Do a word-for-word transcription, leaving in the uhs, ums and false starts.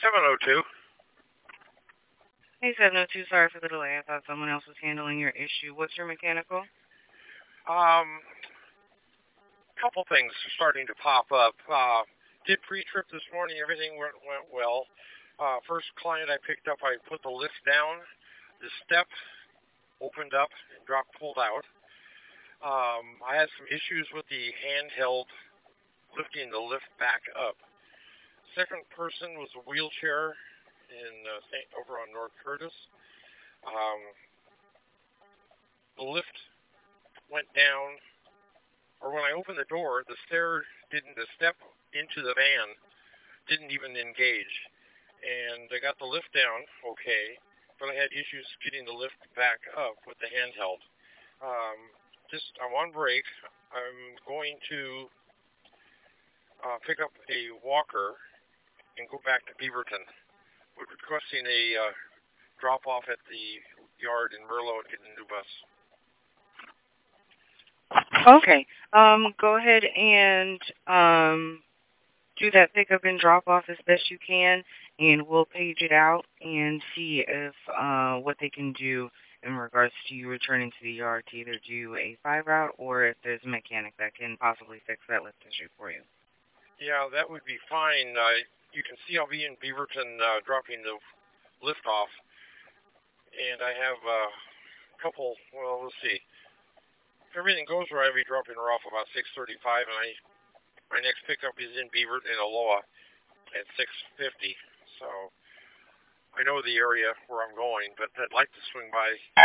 seven oh two. Hey, seven oh two, sorry for the delay. I thought someone else was handling your issue. What's your mechanical? Um, couple things starting to pop up. Uh, did pre-trip this morning. Everything went, went well. Uh, first client I picked up, I put the lift down. The step opened up and drop pulled out. Um, I had some issues with the handheld lifting the lift back up. Second person was a wheelchair in uh, Saint, over on North Curtis. Um, the lift went down, or when I opened the door, the stair didn't, the step into the van didn't even engage. And I got the lift down okay, but I had issues getting the lift back up with the handheld. Um, just, I'm on break. I'm going to uh, pick up a walker and go back to Beaverton. We're requesting a uh, drop-off at the yard in Merlo and get a new bus. Okay. Um, go ahead and um, do that pickup and drop-off as best you can, and we'll page it out and see if uh, what they can do in regards to you returning to the yard to either do a five route or if there's a mechanic that can possibly fix that lift issue for you. Yeah, that would be fine. Uh, you can see I'll be in Beaverton uh, dropping the lift off, and I have uh, a couple, well, let's see. If everything goes right, I'll be dropping her off about six thirty-five, and I my next pickup is in Beaverton, in Aloha, at six fifty. So I know the area where I'm going, but I'd like to swing by